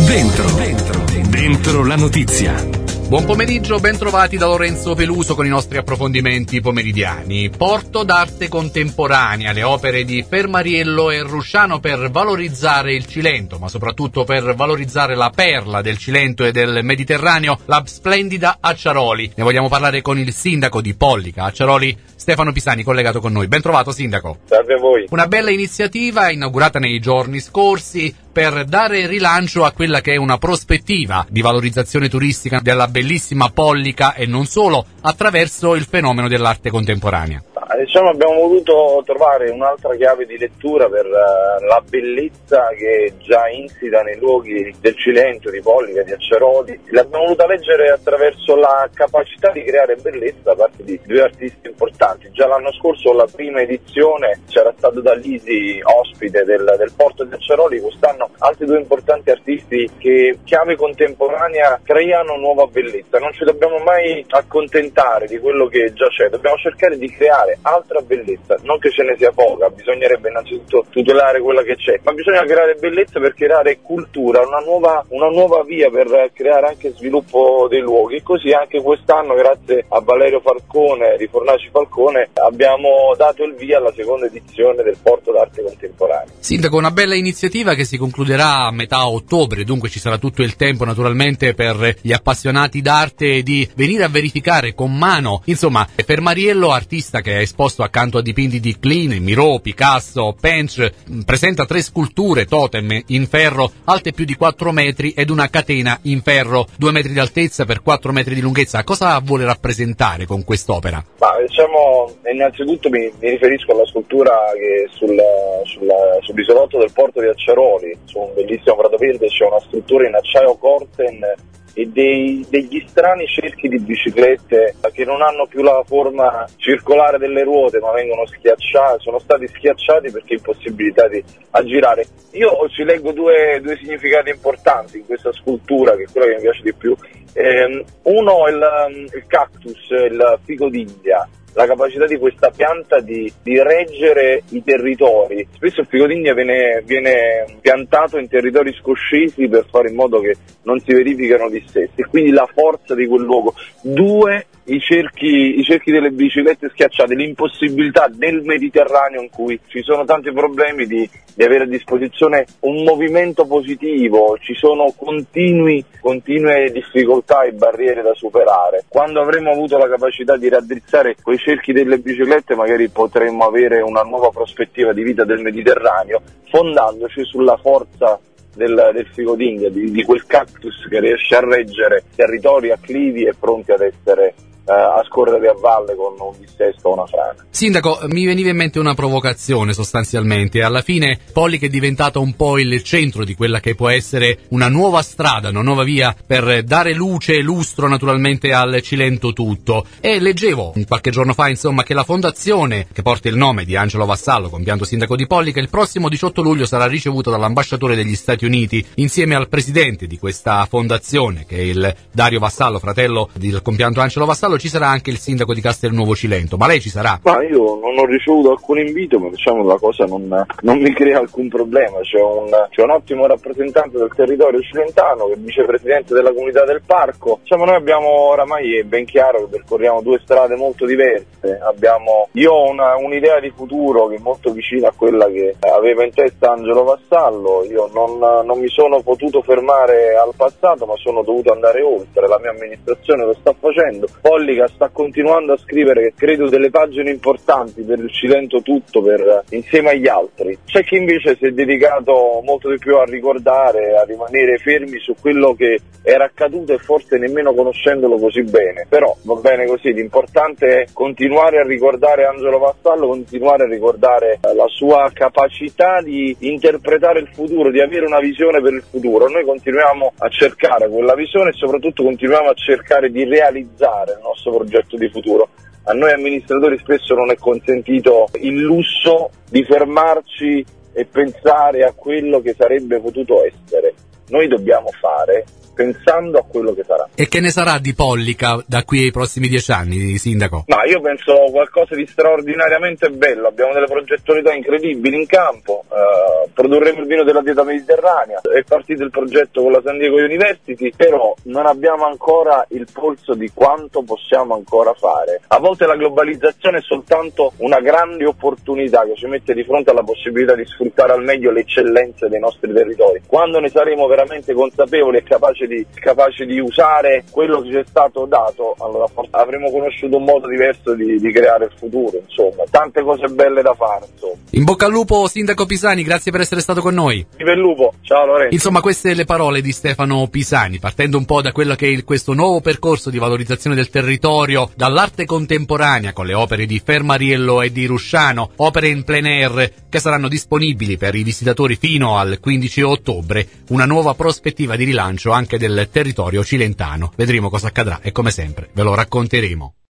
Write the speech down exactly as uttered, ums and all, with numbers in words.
Dentro, dentro, dentro la notizia. Buon pomeriggio, ben trovati da Lorenzo Peluso con i nostri approfondimenti pomeridiani. Porto d'arte contemporanea, le opere di Fermariello e Rusciano per valorizzare il Cilento, ma soprattutto per valorizzare la perla del Cilento e del Mediterraneo, la splendida Acciaroli. Ne vogliamo parlare con il sindaco di Pollica, Acciaroli, Stefano Pisani, collegato con noi. Ben trovato, sindaco. Salve a voi. Una bella iniziativa inaugurata nei giorni scorsi per dare rilancio a quella che è una prospettiva di valorizzazione turistica della bellissima Pollica e non solo, attraverso il fenomeno dell'arte contemporanea. Diciamo abbiamo voluto trovare un'altra chiave di lettura per uh, la bellezza che è già insita nei luoghi del Cilento, di Pollica, di Acciaroli. L'abbiamo voluta leggere attraverso la capacità di creare bellezza da parte di due artisti importanti. Già l'anno scorso, la prima edizione, c'era stato Dalisi ospite del, del porto di Acciaroli. Quest'anno altri due importanti artisti che, chiave contemporanea, creano nuova bellezza. Non ci dobbiamo mai accontentare di quello che già c'è, dobbiamo cercare di creare altra bellezza, non che ce ne sia poca, bisognerebbe innanzitutto tutelare quella che c'è, ma bisogna creare bellezza per creare cultura, una nuova, una nuova via per creare anche sviluppo dei luoghi. Così anche quest'anno, grazie a Valerio Falcone di Fornaci Falcone, abbiamo dato il via alla seconda edizione del Porto d'arte contemporanea. Sindaco, una bella iniziativa che si concluderà a metà ottobre, dunque ci sarà tutto il tempo naturalmente per gli appassionati d'arte di venire a verificare con mano, insomma, Fermariello, artista che è esposto accanto a dipinti di Klein, Miro, Picasso, Pench, presenta tre sculture totem in ferro alte più di quattro metri ed una catena in ferro due metri di altezza per quattro metri di lunghezza. Cosa vuole rappresentare con quest'opera? Ma, diciamo, innanzitutto mi, mi riferisco alla scultura che sul, sul, sull'isolotto del porto di Acciaroli, su un bellissimo prato verde, c'è una struttura in acciaio Corten e dei, degli strani cerchi di biciclette che non hanno più la forma circolare delle ruote, ma vengono schiacciati, sono stati schiacciati perché impossibilitati a girare. Io ci leggo due, due significati importanti in questa scultura, che è quella che mi piace di più. Eh, uno è il, il cactus, il fico d'India, la capacità di questa pianta di, di reggere i territori. Spesso il fico d'India viene, viene piantato in territori scoscesi per fare in modo che non si verificano dissesti, e quindi la forza di quel luogo. Due, i cerchi, i cerchi delle biciclette schiacciate, l'impossibilità del Mediterraneo, in cui ci sono tanti problemi, di, di avere a disposizione un movimento positivo, ci sono continui, continue difficoltà e barriere da superare. Quando avremo avuto la capacità di raddrizzare quei cerchi delle biciclette, magari potremmo avere una nuova prospettiva di vita del Mediterraneo, fondandoci sulla forza del, del fico d'India, di, di quel cactus che riesce a reggere territori acclivi e pronti ad essere Uh, a scorrere a valle con un dissesto o una frana. Sindaco, mi veniva in mente una provocazione sostanzialmente. Alla fine Pollica è diventato un po' il centro di quella che può essere una nuova strada, una nuova via per dare luce e lustro naturalmente al Cilento tutto. E leggevo qualche giorno fa, insomma, che la fondazione che porta il nome di Angelo Vassallo, compianto sindaco di Pollica, il prossimo diciotto luglio sarà ricevuta dall'ambasciatore degli Stati Uniti insieme al presidente di questa fondazione, che è il Dario Vassallo, fratello del compianto Angelo Vassallo. Ci sarà anche il sindaco di Castelnuovo Cilento, ma lei ci sarà? Ma io non ho ricevuto alcun invito, ma diciamo la cosa non, non mi crea alcun problema. C'è un, c'è un ottimo rappresentante del territorio cilentano che è vicepresidente della comunità del parco. Diciamo, noi abbiamo oramai, è ben chiaro che percorriamo due strade molto diverse. Abbiamo, io ho una, un'idea di futuro che è molto vicina a quella che aveva in testa Angelo Vassallo. Io non, non mi sono potuto fermare al passato, ma sono dovuto andare oltre. La mia amministrazione lo sta facendo. Poi sta continuando a scrivere, credo, delle pagine importanti per il Cilento tutto, per, insieme agli altri. C'è chi invece si è dedicato molto di più a ricordare, a rimanere fermi su quello che era accaduto e forse nemmeno conoscendolo così bene. Però va bene così, l'importante è continuare a ricordare Angelo Vassallo, continuare a ricordare la sua capacità di interpretare il futuro, di avere una visione per il futuro. Noi continuiamo a cercare quella visione e soprattutto continuiamo a cercare di realizzare il nostro progetto di futuro. A noi amministratori spesso non è consentito il lusso di fermarci e pensare a quello che sarebbe potuto essere. Noi dobbiamo fare pensando a quello che sarà. E che ne sarà di Pollica da qui ai prossimi dieci anni, sindaco? Ma io penso qualcosa di straordinariamente bello, abbiamo delle progettualità incredibili in campo, eh, produrremo il vino della dieta mediterranea, è partito il progetto con la San Diego University, però non abbiamo ancora il polso di quanto possiamo ancora fare. A volte la globalizzazione è soltanto una grande opportunità che ci mette di fronte alla possibilità di sfruttare al meglio le eccellenze dei nostri territori. Quando ne saremo veramente consapevoli e capaci di, capaci di usare quello che ci è stato dato, allora forse avremo conosciuto un modo diverso di, di creare il futuro, insomma, tante cose belle da fare, insomma. In bocca al lupo, sindaco Pisani, grazie per essere stato con noi. Viva il lupo, ciao Lorenzo. Insomma, queste le parole di Stefano Pisani, partendo un po' da quello che è il, questo nuovo percorso di valorizzazione del territorio, dall'arte contemporanea con le opere di Fermariello e di Rusciano, opere in plein air che saranno disponibili per i visitatori fino al quindici ottobre, una nuova prospettiva di rilancio anche del territorio cilentano. Vedremo cosa accadrà e come sempre ve lo racconteremo.